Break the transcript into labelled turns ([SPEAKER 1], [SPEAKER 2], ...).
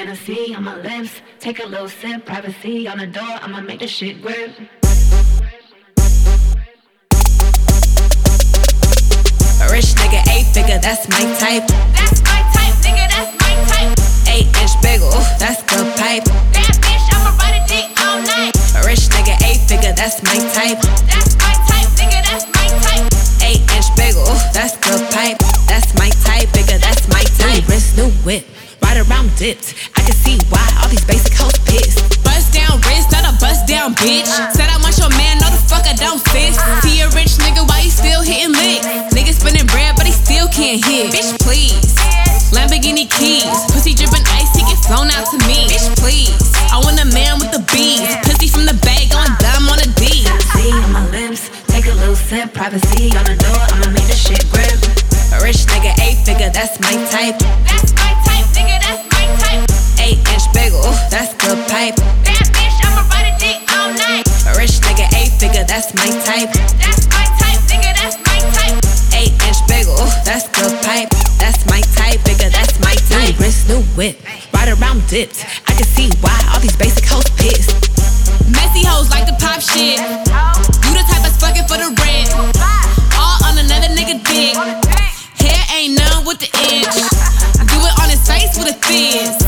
[SPEAKER 1] Hennessy on my lips. Take a little sip, privacy on the door. I'ma make this shit grip.
[SPEAKER 2] A rich nigga, 8-figure, that's my type.
[SPEAKER 3] That's my type, nigga, that's my type.
[SPEAKER 2] 8-inch bagel, that's good pipe.
[SPEAKER 3] Bad bitch, I'ma ride a dick all night.
[SPEAKER 2] A rich nigga, 8-figure, that's my type.
[SPEAKER 3] That's my type, nigga, that's my type.
[SPEAKER 2] 8-inch bagel, that's good pipe. That's my type, bigger, that's my type. New wrist, new whip, ride around dipped. I can see why all these basic hoes pissed.
[SPEAKER 4] Bust down wrist, not a bust down bitch. Said I want your man, no the fuck I don't sis. See a rich nigga, why he still hitting licks? Nigga spinning bread, but he still can't hit. Bitch, please. Lamborghini keys, pussy dripping ice, he get flown out to me. Bitch, please. I want a man with the bees, pussy from the bag on dumb on a D.
[SPEAKER 1] Hennessy on my lips. Take a little sip, privacy on the door. I'ma make this shit grip.
[SPEAKER 2] A rich nigga, 8-figure, that's my type.
[SPEAKER 3] That's my type, nigga, that's my type.
[SPEAKER 2] 8-inch bagel, that's good pipe.
[SPEAKER 3] Bad bitch, I'ma ride a dick all night.
[SPEAKER 2] A rich nigga, 8-figure, that's my type.
[SPEAKER 3] That's my type, nigga, that's my type.
[SPEAKER 2] 8-inch bagel, that's good pipe. That's my type, bigger, that's my type. New wrist, new whip, ride around dipped. I can see why all these basic hoes pissed.
[SPEAKER 4] Messy hoes like to pop shit. You the type that's fucking for the rent. All on another nigga dick. Hair ain't none with the inch. Do it on his face with a fizz.